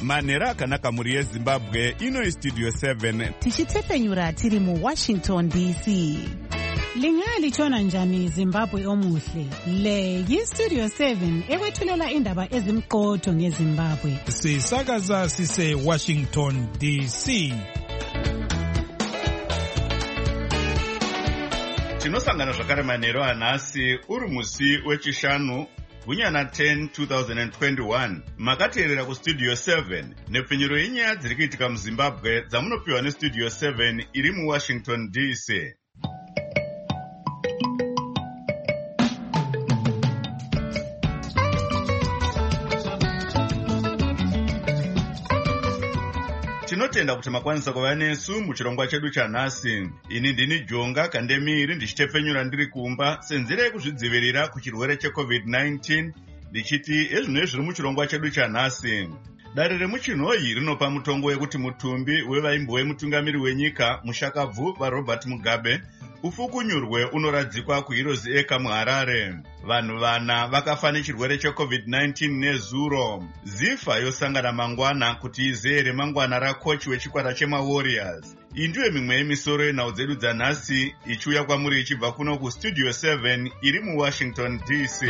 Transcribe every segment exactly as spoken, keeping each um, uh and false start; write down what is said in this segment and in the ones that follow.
manhero akanaka mhuri yezimbabwe. Ino Studio seven tichitefenyura tiri mu Washington D C. Lingalitshona njani Zimbabwe omuhle? Le yi-Studio seven ekwethulela indaba ezimqotho ngeZimbabwe. Sisakaza sise Washington D C. Tinosangana zvakare manhero anhasi uri musi wechishanu gunyana ten twenty twenty-one. Makateerera kuStudio seven nepfenyuro yenyaya dziri kuitika muZimbabwe dzamunopiwa neStudio seven iri muWashington D C. Tinotenda kuti makwanisa kuva nesu muchirongwa chedu chanhasi. Ini ndini Jonga Kandemiri ndichitefenyura ndiri kumba senzira yekuzvidzivirira kuchirwere checovid nineteen ndichiti ezvino zviri muchirongwa chedu chanhasi. Dare remuchinhoyi rinopa mutongo wekuti mutumbi wevaimbo wemutungamiri wenyika Mushakabvu vaRobert Mugabe ufukunyurwe unoradzikwa kuHeroes Acre muHarare. Vanhu vana vakafa nechirwere checovid nineteen nezuro. Zifa yosangana mangwana kuti izere mangwana rakoch wechikwata chemaWarriors. Iyi ndiyo mimwe yemisoro yenhau dzedu dzanhasi ichiuya kwamuri ichibva kuno kuStudio seven iri muWashington D C.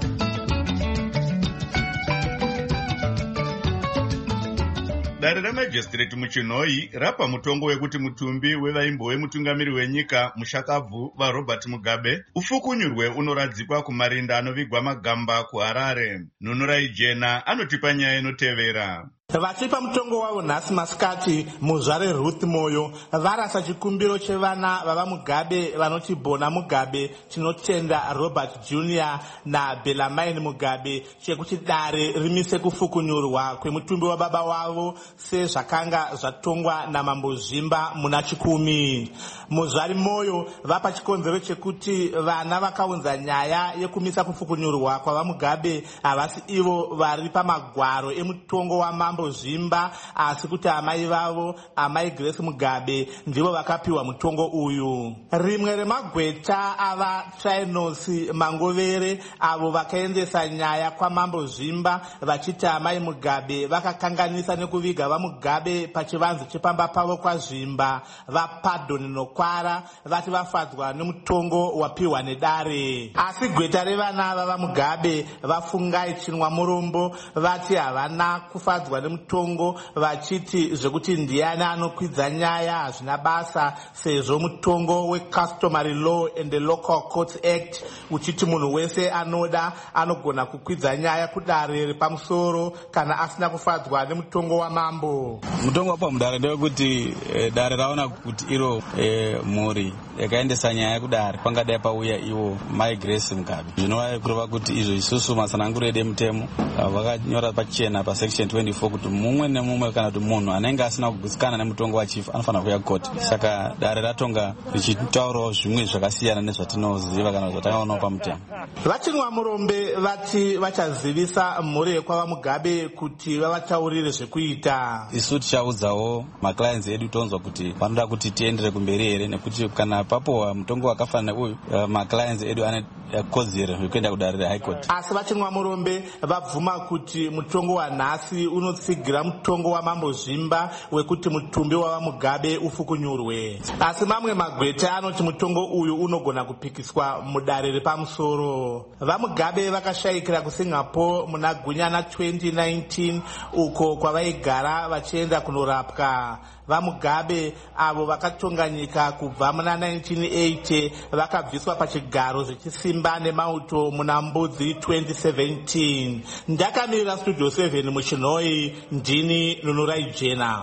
Dare remajistrate muchinhoyi rapa mutongo wekuti mutumbi wevaimbo wemutungamiri wenyika Mushakabvu vaRobert Mugabe ufukunyurwe unoradzikwa kumarinda anovigwa magamba kuHarare. Nunurai Jena anotipa nyaya inotevera. Vachipa mutongo wavo nhasi masikati muzvare Ruth Moyo varasa chikumbiro chevana vava Mugabe vanoti Bona Mugabe, Tinotenda Robert Junior na Bellarmine Mugabe chekuti dare rimise kufukunyurwa kwemutumbi wababa wavo sezvakanga zvatongwa naMambo Zvimba muna chikumi. Muzvari Moyo vapa chikonzero chekuti vana vakaunza nyaya yekumisa kufukunyurwa kwava Mugabe havasi ivo vari pamagwaro emutongo waMambo Zvimba asi kuti amai vavo amai Grace Mugabe ndivo vakapiwa mutongo uyu. Rimwe remagweta ava Trinos Mangovere avo vakaendesa nyaya kwaMambo Zvimba vachiti amai Mugabe vakakanganisa nekuviga vaMugabe pachivanze chepamba pavo kwaZvimba vaPardon noKwara vati vafadzwa nemutongo wapiwa nedare. Asi gweta revana vava Mugabe vafungai Chinwa Murombo vati havana kufadzwa nemutongo vachiti zvekuti ndiani anokwidza nyaya hazvina basa sezvo mutongo weCustomary Law and the Local Courts Act uchiti munhu wese anoda anogona kukwidza nyaya kudare repamusoro kana asina kufadzwa nemutongo wamambo. Mutongo wapa mudare ndewekuti e, dare raona kuti iro e, mhuri yakaendesa nyaya kudare pangadai pauya iwo mai Grace Mugabe. Zvinova kureva kuti izvo isusu matsananguro edemutemo vakanyora pachena pasection twenty-four kuti mumwe nemumwe kana kuti munhu anenge asina kugutsikana nemutongo wachief anofanira kuuya koti. Saka dare ratonga richitaurawo zvimwe zvakasiyana nezvatinoziva kana zvatakaonawo pamutemo. Vachinwa Murombe vati vachazivisa mhuri yekwava Mugabe kuti vavataurire zvekuita. Isu tichaudzawo maclients edu tonzwa kuti vanoda kuti tiendere kumberi here nekuti kana papo mutongo wakafanana uyu maclients edu ane kodzero yekuenda kudare reHigh Court. Asi Vachinwa Murombe vabvuma kuti mutongo wanhasi unotsigira mutongo waMambo Zvimba wekuti mutumbi wava Mugabe ufukunyurwe. Asi mamwe magweta anoti mutongo uyu unogona kupikiswa mudare repamusoro. VaMugabe vakashayikira kuSingapore muna gunyana twenty nineteen uko kwavaigara vachienda kunorapwa. VaMugabe avo vakatonga nyika kubva muna nineteen eighty vakabviswa pachigaro zvechisimba nemauto muna Mbudzi twenty seventeen. Ndakamirira Studio seven muchinhoyi ndini Nunurai Jena.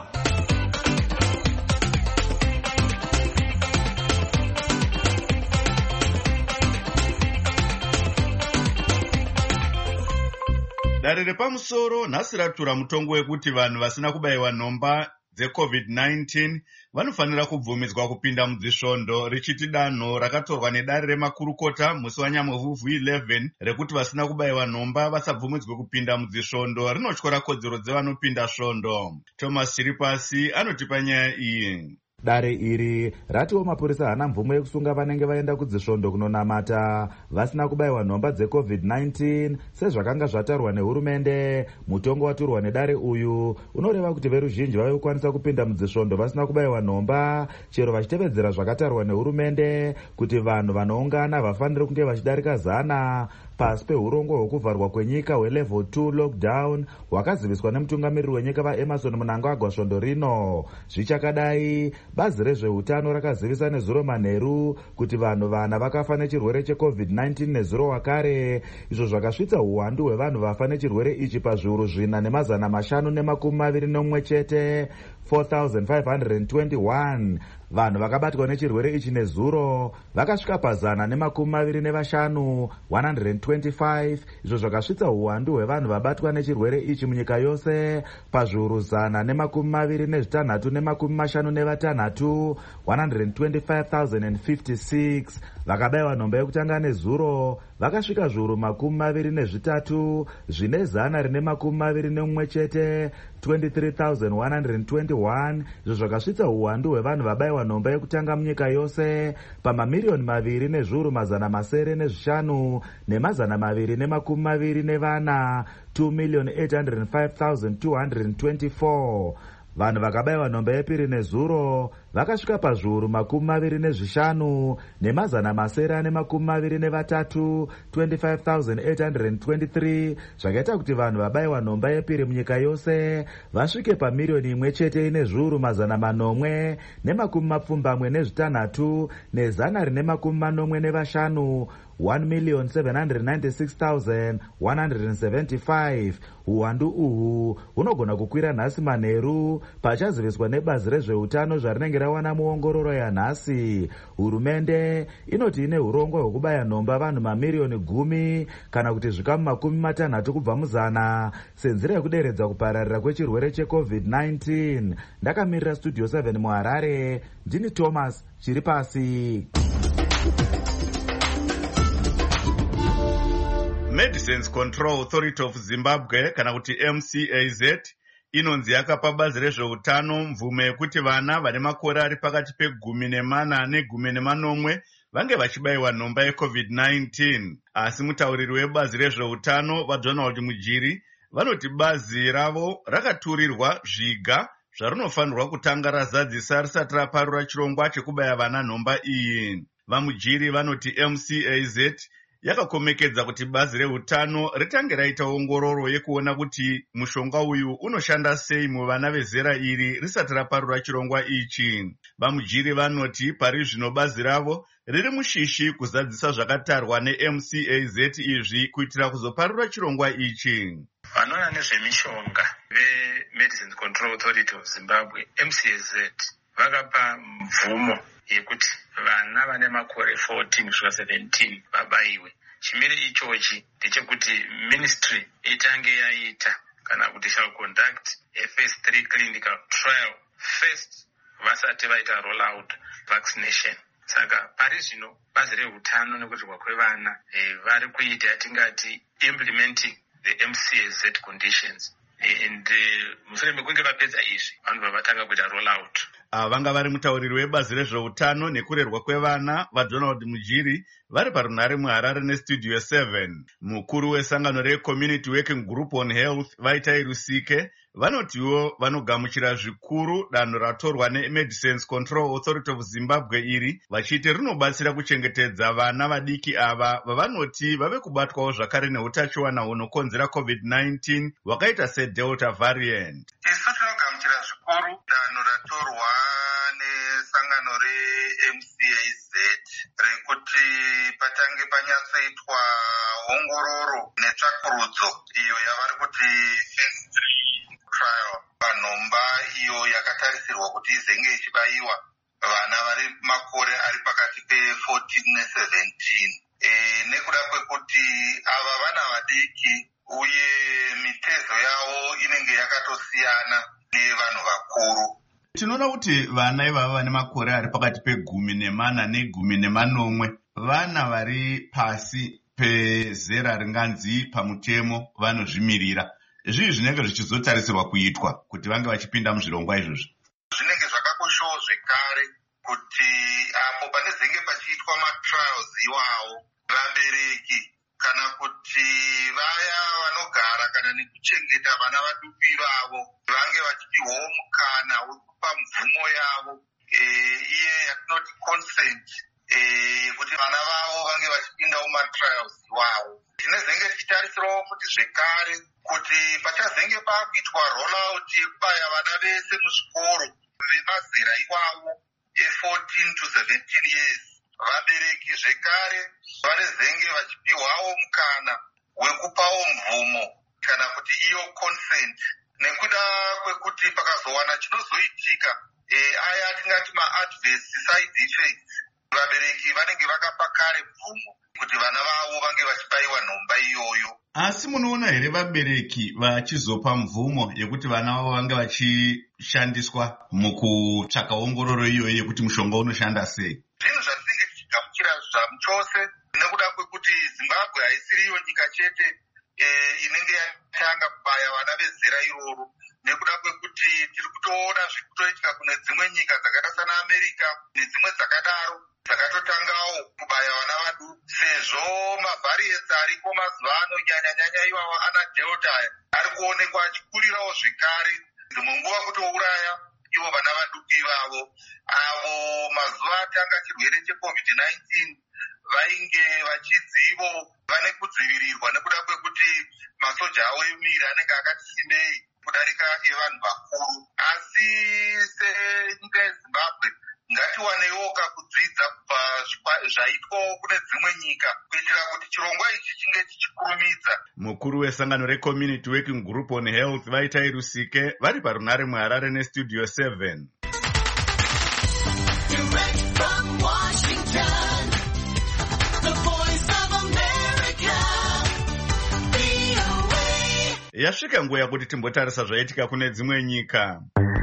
Dare repamusoro nhasi ratura mutongo wekuti vanhu vasina kubayiwa nhomba dzecovid nineteen vanofanira kubvumidzwa kupinda mudzisvondo richiti danho rakatorwa nedare remakurukota musi wanyamwevhuvhu eleven rekuti vasina kubayiwa nhomba vasabvumidzwe kupinda mudzisvondo rinotyora kodzero dzevanopinda svondo. Thomas Chiripasi anotipa nyaya iyi. Dare iri ratiwo mapurisa hana mvumo yekusunga vanenge vaenda kudzisvondo kunonamata vasina kubayiwa nhomba dzecovid nineteen sezvakanga zvatarwa nehurumende. Mutongo waturwa nedare uyu unoreva kuti veruzhinji vave kukwanisa kupinda mudzisvondo vasina kubayiwa nhomba chero vachitevedzera zvakatarwa nehurumende kuti vanhu vanoungana vafanire kunge vachidarika zana pasi peurongo hwekuvharwa kwenyika hwelevel two lockdown hwakaziviswa nemutungamiriri wenyika vaEmerson Mnangagwa svondo rino. Zvichakadai, bazi rezveutano rakazivisa nezuro manheru kuti vanhu vana vakafa nechirwere checovid nineteen nezuro wakare, izvo zvakasvitsa uwandu hwevanhu vafa nechirwere ichi pazviuru zvina nemazana mashanu nemakumi maviri nomwe chete, four thousand five hundred twenty-one. Vanhu vakabatwa nechirwere ichi nezuro vakasvika pazana nemakumi maviri nevashanu, one hundred twenty-five, izvo zvakasvitsa uwandu hwevanhu vabatwa nechirwere ichi munyika yose pazviuru zana nemakumi maviri nezvitanhatu nemakumi mashanu nevatanhatu, one hundred twenty-five thousand fifty-six. Vakabayiwa nhomba yekutanga nezuro vakasvika zviuru makumi maviri nezvitatu zvine zana rine makumi maviri nemumwe chete, twenty-three thousand one hundred twenty-one, izvo zvakasvitsa uwandu hwevanhu vabayiwa nhomba yekutanga munyika yose pamamiliyoni maviri nezviuru mazana masere nezvishanu nemazana maviri nemakumi maviri nevana, two million eight hundred five thousand two hundred twenty-four. Vanhu vakabayiwa nhomba yepiri nezuro vakasvika pazviuru makumi maviri nezvishanu nemazana masere ane makumi maviri nevatatu, twenty-five thousand eight hundred twenty-three, zvakaita kuti vanhu vabayiwa nhomba yepiri munyika yose vasvike pamiliyoni imwe chete ine zviuru mazana manomwe nemakumi mapfumbamwe nezvitanhatu nezana rine makumi manomwe nevashanu, one million seven hundred ninety-six thousand one hundred seventy-five. Uwandu uhu hunogona kukwira nhasi manheru pachaziviswa nebazi rezveutano zvarinenge rawana muongororo yanhasi. Hurumende inoti ine urongwa hwekubaya nhomba vanhu mamiriyoni gumi kana kuti zvikamu makumi matanhatu kubva muzana senzira yekuderedza kupararira kwechirwere checovid nineteen. Ndakamirira studio seven muHarare, ndini Thomas Chiripasi. Medicines Control Authority of Zimbabwe kana kuti M C A Z inonzi yakapa bazi rezveutano mvume yekuti vana vane makore ari pakati pegumi nemana negumi nemanomwe vange vachibayiwa nhomba yecovid nineteen. Asi mutauriri webazi rezveutano vaDonald Mujiri vanoti bazi ravo rakaturirwa zviga zvarinofanirwa kutanga razadzisa risati raparura chirongwa chekubaya vana nhomba iyi. VaMujiri vanoti M C A Z yakakomekedza kuti bazi reutano ritange raita ongororo yekuona kuti mushonga uyu unoshanda sei muvana vezera iri risati raparura chirongwa ichi. VaMujiri vanoti pari zvino bazi ravo riri mushishi kuzadzisa zvakatarwa neM C A Z izvi kuitira kuzoparura chirongwa ichi. Vanoona nezvemishonga veMedicines Control Authority of Zimbabwe M C A Z vakapa mvumo yekuti vana vane makore fourteen kusvika seventeen vabayiwe. Chimire ichochi ndechekuti ministry itange yaita kana kuti shall conduct a phase three clinical trial first vasati vaita roll out vaccination. Saka pari zvino bazi reutano nekutirwa kwevana e, vari kuita yatingati implementing the M C A Z conditions. And mushure mekunge vapedza izvi vanhu vavatanga kuita roll out. Vanga vari mutauriri webazi rezveutano nekurerwa kwevana vaDonald Mujiri vari parunhare muHarare nestudio seven. Mukuru wesangano reCommunity Working Group on Health Vaitai Rusike vanotiwo vanogamuchira zvikuru danho ratorwa neMedicines Control Authority of Zimbabwe iri vachiti rinobatsira kuchengetedza vana vadiki ava vavanoti vave kubatwawo zvakare neutachiwana hunokonzera covid nineteen hwakaita seDelta variant. Isu tinogamuchira zvikuru danho ratorwa nesangano reM C A Z rekuti patange panyatsoitwa ongororo netsvakurudzo iyo yavari kuti phase three trial panomba iyo yakatarisirwa kuti izenge ichibayiwa vana vari makore ari pakati pe-fourteen ne-seventeen. E, nekuda kwekuti ava vana vadiki uye mitezo yavo inenge yakatosiyana nevanhu vakuru. Tinoona kuti vana ivava vane makore ari pakati pegumi nemana negumi nemanomwe vana vari pasi pezera ringanzi pamutemo vanozvimirira. Zvii zvinenge zvichizotarisirwa kuitwa kuti vange vachipinda muzvirongwa izvozvi? Zvinenge zvakakoshawo zvekare kuti apo panezenge pachiitwa matrials iwawo, vabereki kana kuti vaya vanogara kana nekuchengeta vana vaduku vavo vange vachipiwawo mukana wekupa mvumo yavo iye yatinoti consent yekuti vana vavo vange vachipindawo matrials iwawo. Tinezenge tichitarisirawo kuti zvekare kuti pachazenge pakuitwa rollout yekubaya vana vese muzvikoro vemazera iwawo e14 to seventeen years, vabereki zvekare vanezenge vachipiwawo mukana wekupawo mvumo kana kuti iyo consent, nekuda kwekuti pakazowana chinozoitika e, aya tingati maadverse side effects, vabereki vanenge vakapa kare mvumo kuti vana vavo vange vachibayiwa nhomba iyoyo. Asi munoona here vabereki vachizopa mvumo yekuti vana vavo vange vachishandiswa mukutsvaka ongororo iyoyo yekuti mushonga unoshanda sei? Zvinhu zvatinenge tichigamuchira zvamu chose, nekuda kwekuti Zimbabwe haisiriyo nyika chete e, inenge yatanga kubaya vana vezera iroro, nekuda kwekuti tiri kutoona zviri kutoitika kune dzimwe nyika dzakaita sana America nedzimwe dzakadaro dzakatotangawo kubaya vana vadu, sezvo mavhariants ariko mazuva ano nyanyanyanya iwawo ana delta ari kuonekwa achikurirawo zvekare, dzimwe nguva kutouraya ivo vana vaduku ivavo. Avo mazuva atanga chirwere checovid nineteen vainge vachizivo vane kudzivirirwa nekuda kwekuti masoja avo emiri anenge akati simbei kudarika evanhu vakuru. Asi senyika yeZimbabwe ngatiwanewo kakudzidza kubva zvaitwawo kune dzimwe nyika kuitira kuti chirongwa ichi chinge chichikurumidza. Mukuru wesangano reCommunity Working Group on Health Vaitai Rusike vari parunare muHarare neStudio seven. Yasvika nguva yakuti timbotarisa zvaitika kune dzimwe nyika.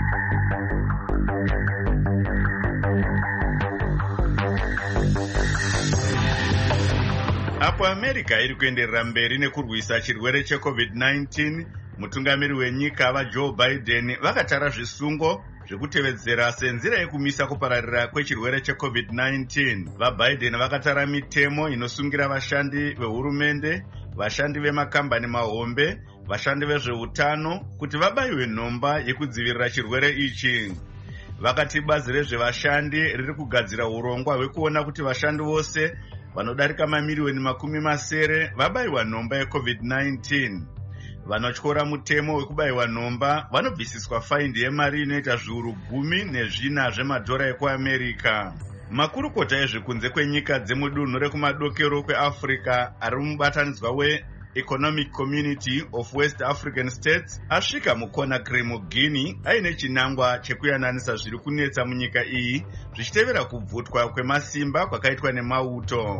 Apo America iri kuenderera mberi nekurwisa chirwere checovid nineteen, mutungamiri wenyika vaJoe Biden vakatara zvisungo zvekutevedzera senzira yekumisa kupararira kwechirwere checovid nineteen. VaBiden vakatara mitemo inosungira vashandi vehurumende, vashandi vemakambani mahombe, vashandi vezveutano kuti vabayiwe nhomba yekudzivirira chirwere ichi. Vakati bazi rezvevashandi riri kugadzira urongwa hwekuona kuti vashandi vose vanodarika mamiliyoni makumi masere vabayiwa nhomba yecovid nineteen. Vanotyora mutemo wekubayiwa nhomba vanobvisiswa faindi yemari inoita zviuru gumi nezvina zvemadhora ekuAmerica. Makurukota ezvekunze kwenyika dzemudunhu rekumadokero kweAfrica ari mubatanidzwa we-Economic Community of West African States asvika muConakry muGuinea aine chinangwa chekuyananisa zviri kunetsa munyika iyi zvichitevera kubvutwa kwemasimba kwakaitwa nemauto.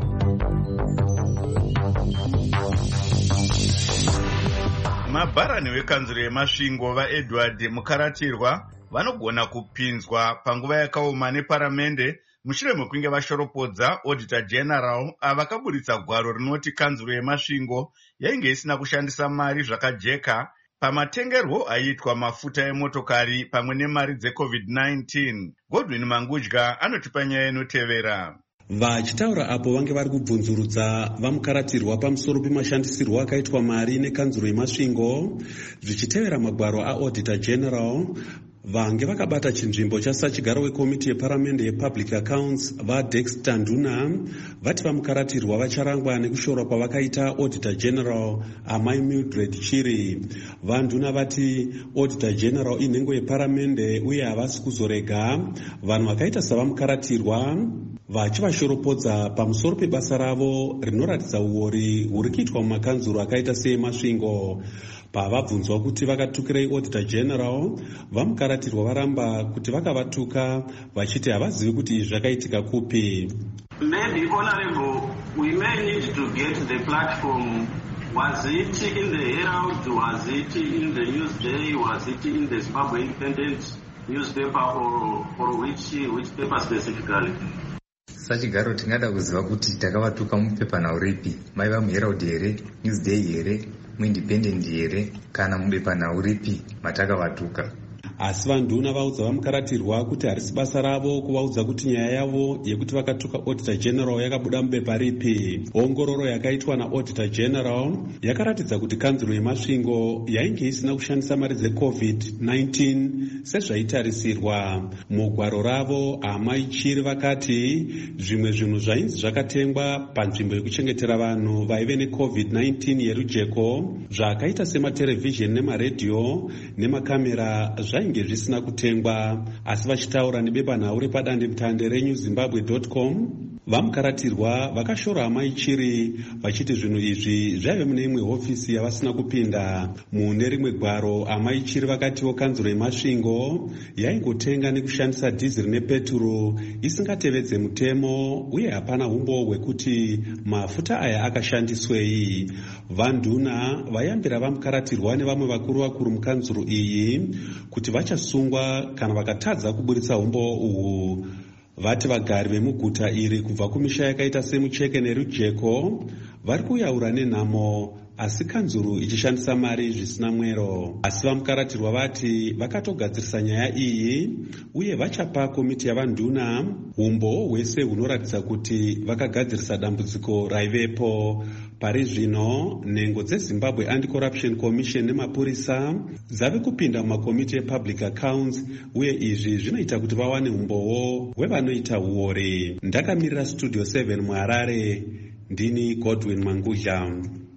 Mabharani wekanzuro yemasvingo vaEdward Mukaratirwa vanogona kupinzwa panguva yakaoma neparamende mushure mekunge vashoropodza Auditor General avakaburitsa gwaro rinoti kanzuro yemasvingo yainge isina kushandisa mari zvakajeka pamatengerwo aiitwa mafuta emotokari pamwe nemari dzecovid nineteen. Godwin Mangudya anotipa nyaya inotevera. Vachitaura apo vange vari kubvunzurudza vamukaratirwa pamusoro pemashandisirwo akaitwa mari nekanzuro yemasvingo zvichitevera magwaro aAuditor General, vange vakabata chinzvimbo chasachigaro wekomiti yeparamende yepublic accounts vaDexter Nduna vati vamukaratirwa vacharangwa nekushorwa kwavakaita Auditor General amai Mildred Chiri. VaNduna vati Auditor General inhengo yeparamende uye havasi kuzorega vanhu vakaita savamukaratirwa vachivashoropodza pamusoro pebasa ravo rinoratidza uori huri kuitwa mumakanzuro akaita seemasvingo. Pavabvunzwa kuti vakatukirei Auditor General, vamukaratirwa varamba kuti vakavatuka vachiti havazivi kuti izvi zvakaitika kupi. Maybe, Honorable, we may need to get the platform. Was it in the Herald? Was it in the Newsday? Was it in the Zimbabwe Independent newspaper, or, or which, which paper specifically? Sachigaro tingada kuziva kuti takavatuka mupepanhau ripi, maiva muHerald here, Newsday here, muIndependent here, kana mubepanhau ripi matakavatuka. asi vanduna vaudza vamukaratirwa kuti harisi basa ravo kuvaudza kuti nyaya yavo yekuti vakatuka auditor general yakabuda mubepa ripi. Ongororo yakaitwa naauditor general yakaratidza kuti kanzuro yemasvingo yainge isina kushandisa mari dzecovid nineteen sezvaitarisirwa. Mugwaro ravo Amai Chiri vakati zvimwe zvinhu zvainzi zvakatengwa panzvimbo yekuchengetera vanhu vaive necovid nineteen yerujeko zvakaita sematerevhizheni nemaredhiyo nemakamera zvainge zvisina kutengwa. Asi vachitaura nebepanhau repadandemutande renew zimbabwe dot com, vamukaratirwa vakashora Amai Chiri vachiti zvinhu izvi zvaive mune imwe hofisi yavasina kupinda. Mune rimwe gwaro Amai Chiri vakatiwo kanzuro yemasvingo yaingotenga nekushandisa dhiziri nepeturo isingatevedze mutemo uye hapana umbo hwekuti mafuta aya akashandiswei. Vanduna vayambira vamukaratirwa nevamwe vakuru vakuru mukanzuro iyi kuti vachasungwa kana vakatadza kuburitsa umbo uhu. Vati vagari vemuguta iri kubva kumisha yakaita semucheke nerujeko vari kuyaura nenhamo, asi kanzuro ichishandisa mari zvisina mwero. Asi vamukaratirwa vati vakatogadzirisa nyaya iyi uye vachapa komiti yavanduna umbo hwese hunoratidza kuti vakagadzirisa dambudziko raivepo. Pari zvino nhengo dzeZimbabwe Anti-Corruption Commission nemapurisa dzave kupinda mumakomiti epublic accounts uye izvi zvinoita kuti vawane umbowo hwevanoita uori. Ndakamirira Studio seven muHarare, ndini Godwin Manguzha.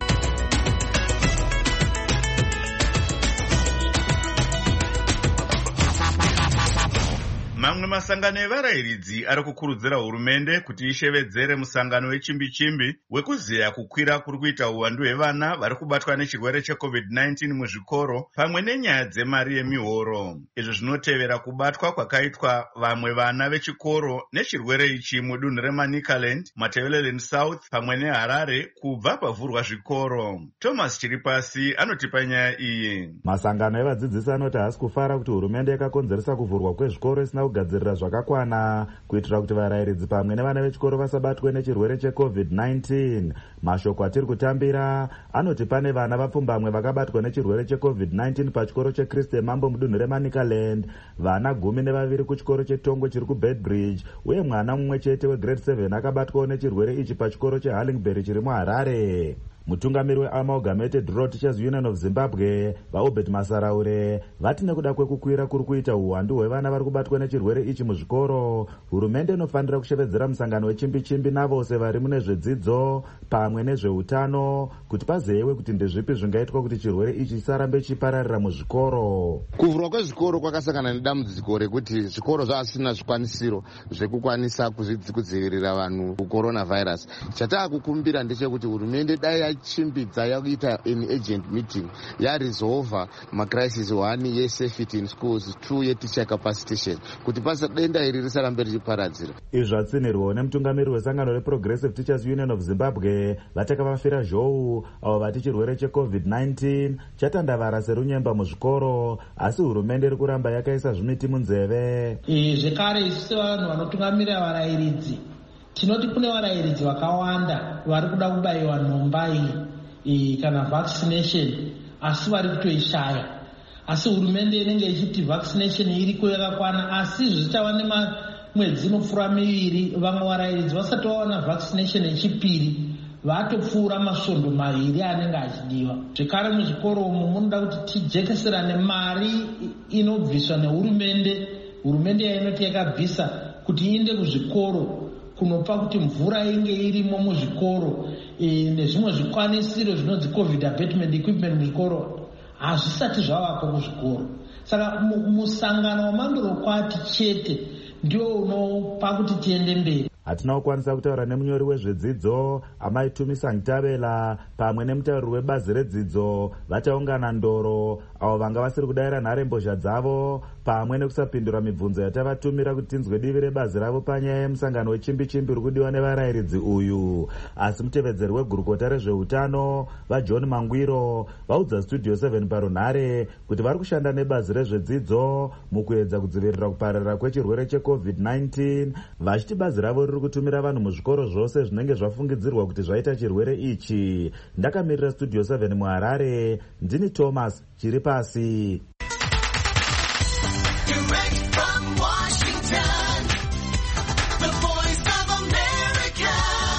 Mamwe masangano evarayiridzi ari kukurudzira hurumende kuti ishevedzere musangano wechimbi-chimbi wekuziya kukwira kuri kuita uwandu hwevana vari kubatwa nechirwere checovid nineteen muzvikoro pamwe nenyaya dzemari yemihoro. Izvi zvinotevera kubatwa kwakaitwa vamwe vana vechikoro nechirwere ichi mudunhu reManicaland, Matabeleland South pamwe neHarare kubva pavhurwa zvikoro. Thomas Chiripasi anotipa nyaya iyi. Masangano evadzidzisi anoti haasi kufara kuti hurumende yakakonzeresa kuvhurwa kwezvikoro isina kugadzirira zvakakwana kuitira kuti varayiridzi pamwe nevana vechikoro vasabatwe nechirwere checovid nineteen. Mashoko atiri kutambira anoti pane vana vapfumbamwe vakabatwa nechirwere checovid nineteen pachikoro cheKriste Mambo mudunhu reManicaland, vana gumi nevaviri kuchikoro cheTongo chiri kuBedbridge uye mwana mumwe chete wegrade seven akabatwawo nechirwere ichi pachikoro cheHarlingbury chiri muHarare. Mutungamiri weAmalgamated Rural Teachers Union of Zimbabwe vaObed Masaraure vati nekuda kwekukwira kuri kuita uwandu hwevana vari kubatwa nechirwere ichi muzvikoro, hurumende inofanira kushevedzera musangano wechimbi-chimbi navose vari mune zvedzidzo pamwe nezveutano kuti pazeyiwe kuti ndezvipi zvingaitwa kuti chirwere ichi chisarambe chipararira muzvikoro. Kuvhurwa kwezvikoro kwakasangana nedambudziko rekuti zvikoro zvasina zvikwanisiro zvekukwanisa kudzivirira vanhu kucoronavirus. Chataakukumbira ndechekuti hurumende dai chimbidza yakuita an agent meeting yaresolve macrisis one yesafety in schools, two yeteacher capacitation kuti pasa denda iri risarambe richiparadzira. Izvi zvatsinirwawo nemutungamiri wesangano reProgressive Teachers Union of Zimbabwe vatakavafira zhou avo vati chirwere checovid nineteen chatandavara serunyemba muzvikoro, asi hurumende iri kuramba yakaisa zvimiti munzeve. Zvekare isu sevanhu vanotungamira varayiridzi tinoti kune varayiridzi vakawanda vari kuda kubayiwa nhomba iyi kana vaccination asi vari kutoishaya. Asi hurumende inenge ichiti vaccination iriko yakakwana, asi zvichava nemwedzi inopfuura miviri vamwe varayiridzi vasati vawana vaccination yechipiri vatopfuura masvondo maviri anenge achidiwa. Zvekare muzvikoro umu munoda kuti tijekeserane mari inobviswa nehurumende, hurumende yainoti yakabvisa kuti iinde kuzvikoro kunopa kuti mvura inge irimo muzvikoro e, nezvimwe zvikwanisiro zvinonzi covid abatement equipment muzvikoro hazvisati zvavako kuzvikoro. Saka musangano wamandorokwati chete ndio unopa kuti tiende mberi. Hatina kukwanisa kutaura nemunyori wezvedzidzo Amai Tumisa Ntabela pamwe nemutauriri webazi redzidzo vachaungana ndoro avo vanga vasiri kudayira nharembozha dzavo pamwe nekusapindura mibvunzo yatavatumira kuti tinzwe divi rebazi ravo panyaya yemusangano wechimbi-chimbi uri kudiwa nevarayiridzi uyu. Asi mutevedzeri wegurukota rezveutano vaJohn Mangwiro vaudza Studio seven parunhare kuti vari kushanda nebazi rezvedzidzo mukuedza kudzivirira kupararira kwechirwere checovid nineteen, vachiti bazi ravo riri kutumira vanhu muzvikoro zvose zvinenge zvafungidzirwa kuti zvaita chirwere ichi. Ndakamirira Studio seven muHarare, ndini Thomas Chiripasi. Direct from Washington, the voice of America,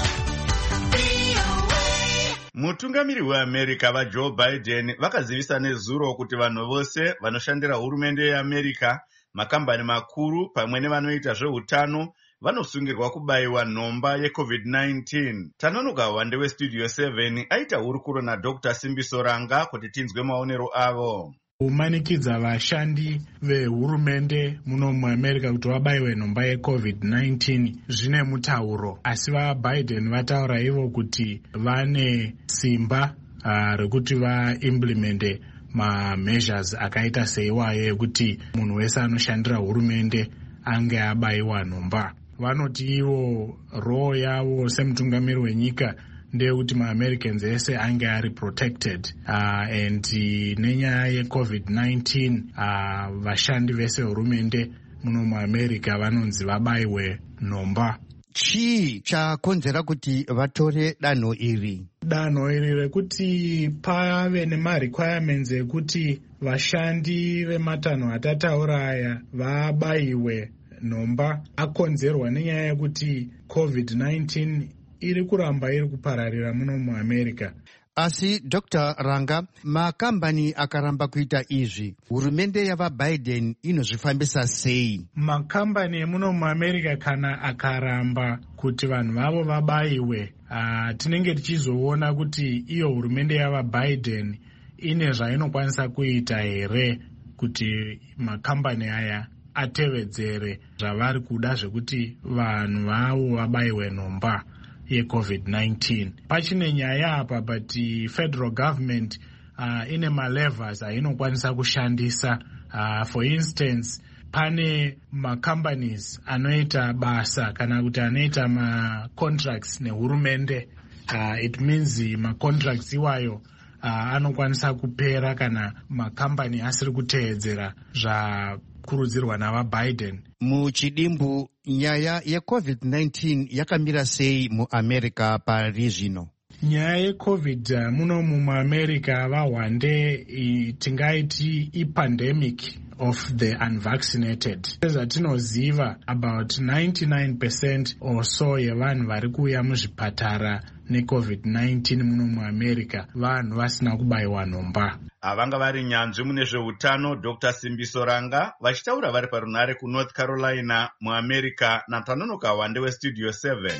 V O A. Mutungamiri weAmerica vaJoe Biden vakazivisa nezuro kuti vanhu vose vanoshandira hurumende yeAmerica, makambani makuru pamwe nevanoita zveutano vanosungirwa kubayiwa nhomba yecovid nineteen. Tanonoka wande westudio seven aita hurukuro naDr Simbiso Ranga kuti tinzwe maonero avo. Kumanikidza vashandi vehurumende muno muAmerica kuti vabayiwe nhomba yecovid nineteen zvine mutauro, asi vaBiden vataura ivo kuti vane simba uh, rekuti vaimplemente mameasures akaita seiwayo ekuti munhu wese anoshandira hurumende ange abayiwa nhomba. Vanoti ivo roho yavo semutungamiri wenyika ndeyekuti maAmericans ese ange ari protected uh, and uh, nenyaya yecovid nineteen uh, vashandi vese hurumende muno muAmerica vanonzi vabayiwe nhomba. Chii chakonzera kuti vatore danho iri? Danho iri rekuti pave nemarequirements ekuti vashandi vematanho atataura aya vabayiwe nhomba akonzerwa nenyaya yekuti covid nineteen iri kuramba iri kupararira muno muAmerica. Asi Doctor Ranga, makambani akaramba kuita izvi, hurumende yavaBiden inozvifambisa sei? Makambani emuno muAmerica kana akaramba kuti vanhu vavo vabayiwe, uh, tinenge tichizoona kuti iyo hurumende yavaBiden ine zvainokwanisa kuita here kuti makambani aya atevedzere zvavari kuda zvekuti vanhu vavo vabayiwe nhomba yecovid nineteen. Pachine nyaya apa, but federal government uh, ine malevers ainokwanisa kushandisa. Uh, for instance, pane macompanies anoita basa kana kuti anoita macontracts nehurumende. Uh, it means macontracts iwayo uh, anokwanisa kupera kana makambani asiri kuteedzera zvakurudzirwa navaBiden. Muchidimbu, nyaya yecovid nineteen yakamira sei muAmerica pari zvino? Nyaya yecovid uh, muno muAmerica vahwande tingaiti ipandemic of the unvaccinated. Zvatinoziva, about ninety-nine percent or so yevanhu vari kuuya muzvipatara necovid nineteen muno muAmerica vanhu vasina kubayiwa nhomba. Avanga vari nyanzvi mune zveutano Dr Simbiso Ranga vachitaura vari parunhare kuNorth Carolina muAmerica naTanonoka wande westudio seven.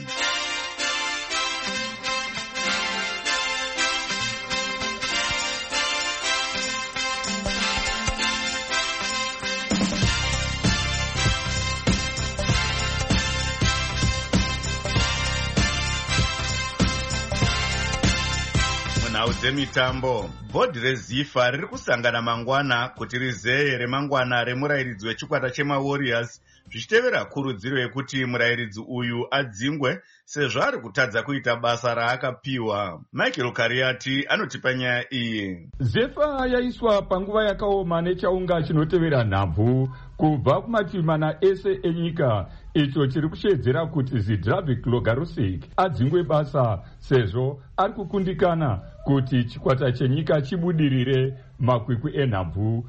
Nhau dzemitambo, bhodhi reZIFA riri kusangana mangwana kuti rizeye remangwana remurayiridzi wechikwata chemaWarriors zvichitevera kurudziro yekuti murayiridzi uyu adzingwe sezvo ari kutadza kuita basa raakapiwa. Michael Kariati anotipa nyaya iyi. ZIFA yaiswa panguva yakaoma nechaunga chinotevera nhabvu kubva kumativi mana ese enyika, icho chiri kushedzera kuti Zidravik Logarusik adzingwe basa sezvo ari kukundikana kuti chikwata chenyika chibudirire makwikwi enhabvu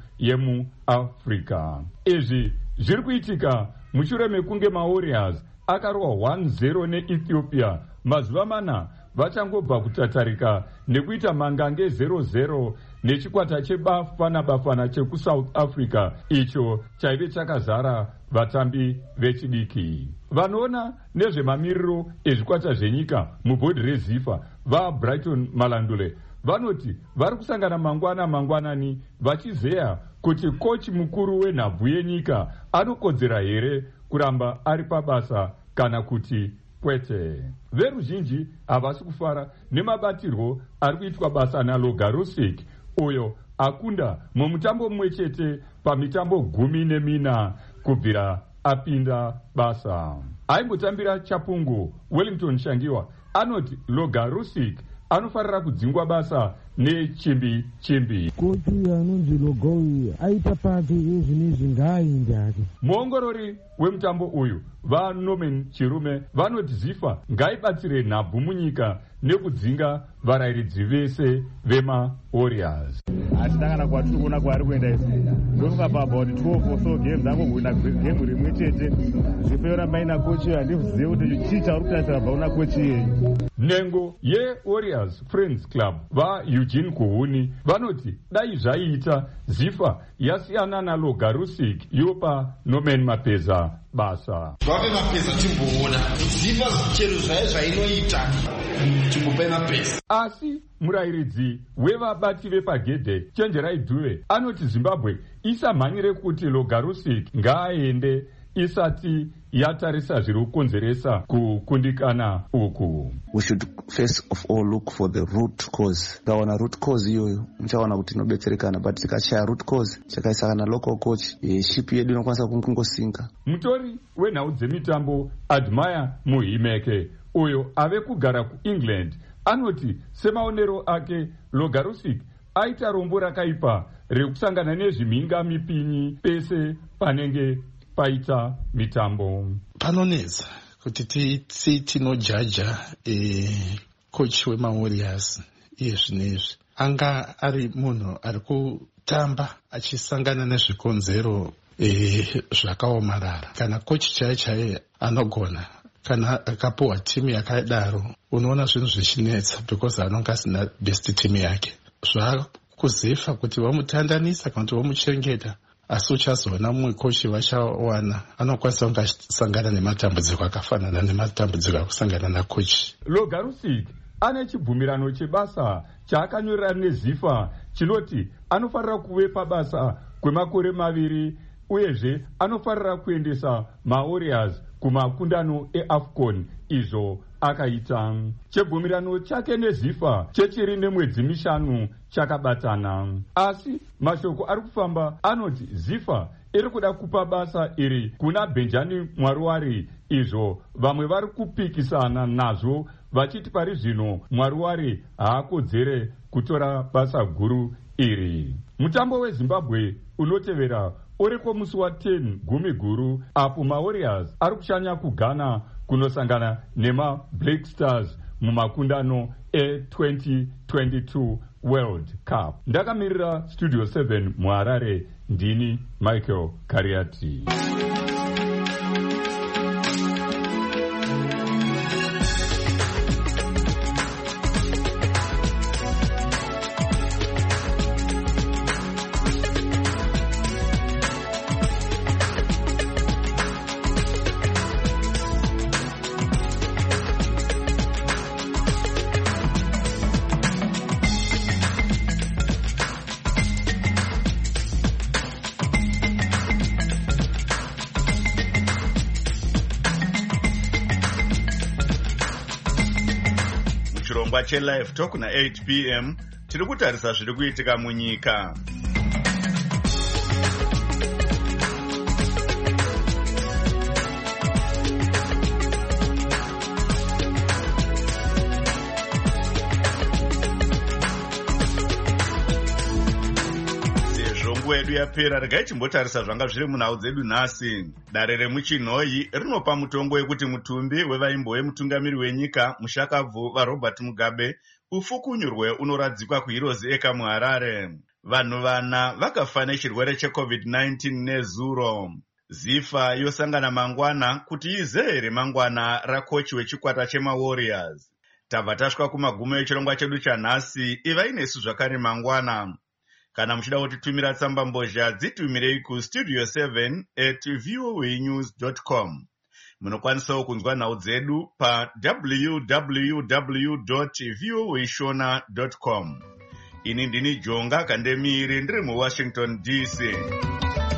yemuAfrica. Izvi zviri kuitika mushure mekunge maWarriors akarwa one zero neEthiopia mazuva mana vachangobva kutatarika nekuita mangange zero zero nechikwata chebafana bafana chekuSouth Africa, icho chaive chakazara vatambi vechidiki. Vanoona nezvemamiriro ezvikwata zvenyika mubhodhi reZIFA vaBrighton Malandule vanoti vari kusangana mangwana mangwanani vachizeya kuti kochi mukuru wenhabvu yenyika anokodzera here kuramba ari pabasa kana kuti kwete. Veruzhinji havasi kufara nemabatirwo ari kuitwa basa naLogarusik, uyo akunda mumutambo mumwe chete pamitambo gumi nemina kubvira apinda basa. Aimbotambira Chapungu, Wellington Shangiwa anoti Logarusik anofarira kudzingwa basa nechimbi chimbi. Kochi anonzi Logowi aita pake ezvinezvi ngaainde hake. Muongorori wemutambo uyu vaNorman Chirume vanoti ZIFA ngaibatsire nhabvu munyika nekudzinga varayiridzi vese vemaWarriors. hatina kana kwatiri kuona kwaari kuenda isi ndofunga paabout twelve or so games angohwina gemu rimwe chete zvifo yoramba ina kochi handizive kuti chii chauri kutarisa bva una kochi iyei. nhengo yewarriors friends club vaeugene kuhuni vanoti dai zvaiita zifa yasiyana nalogarusik yopa norman mapeza basa vape mapeza timboona zifa chero zvaye zvainoita timbopai mapeza. asi murayiridzi wevabati vepagedhe chenjerai dhuve anoti zimbabwe isamhanyire kuti logarusik ngaaende isati yatarisa zviri kukonzeresa kukundikana uku. We should first of all look for the root cause. Tikaona root cause iyoyo muchaona kuti inobetserekana, but tikashaya root cause chakaisa kana local coach shipi yedu inokwanisa kungosinka. Mutori wenhau dzemitambo Admire Muhimeke uyo ave kugara kuEngland anoti semaonero ake Logarusik aita rombo rakaipa rekusangana nezvimhinga mipinyi pese panenge paita mitambo. Panonetsa kuti tinojaja coach wemawarriors iye zvinezvi anga ari munhu ari kutamba achisangana nezvikonzero zvakaomarara. Kana coach chaiye chaiye anogona kana akapuwa timu yakadaro unoona zvinhu zvichinetsa because anonga asina best team yake. Zvakuzifa kuti vamutandanisa kana kuti vamuchengeta, asi uchazoona mumwe kochi vachawana anokwanisa kungasangana nematambudziko akafanana nematambudziko akusangana nakochi. Logarusik ane chibvumirano chebasa chaakanyorera nezifa chinoti anofarira kuve pabasa kwemakore maviri uyezve anofarira kuendesa mawarriors kumakundano eAFCON izvo akaita. Chibvumirano chake nezifa chechiri nemwedzi mishanu chakabatana, asi mashoko ari kufamba anoti zifa iri kuda kupa basa iri kuna Benjani Mwaruwari, izvo vamwe vari kupikisana nazvo vachiti pari zvino Mwaruwari haakodzere kutora basa guru iri. Mutambo weZimbabwe unotevera uri kumusi wa10 gumi guru apo mawarriors ari kushanya kuGhana kunosangana nema Black Stars mumakundano e2022 World Cup. Ndakamirira Studio seven muHarare, ndini Michael Kariati. chirongwa chelive talk na eight p m tiri kutarisa zviri kuitika munyika. Sezvo nguva yedu yapera, regai chimbotarisa zvanga zviri munhau dzedu nhasi. Dare remuchinhoyi rinopa mutongo wekuti mutumbi wevaimbo wemutungamiri wenyika mushakabvu vaRobert Mugabe ufukunyurwe unoradzikwa kuHeroes Acre muHarare. Vanhu vana vakafa nechirwere checovid nineteen nezuro. Zifa yosangana mangwana kuti ize remangwana rakochi wechikwata chemawarriors. Tabva tasvika kumagumo echirongwa chedu chanhasi. Ivai nesu zvakare mangwana. Kana muchida kutitumira tsamba mbozha dzitumirei kustudio seven at voanews dot com. Munokwanisawo kunzwa nhau dzedu pa w w w dot voashona dot com. Ini ndini Jonga Kandemiri ndiri muWashington D C.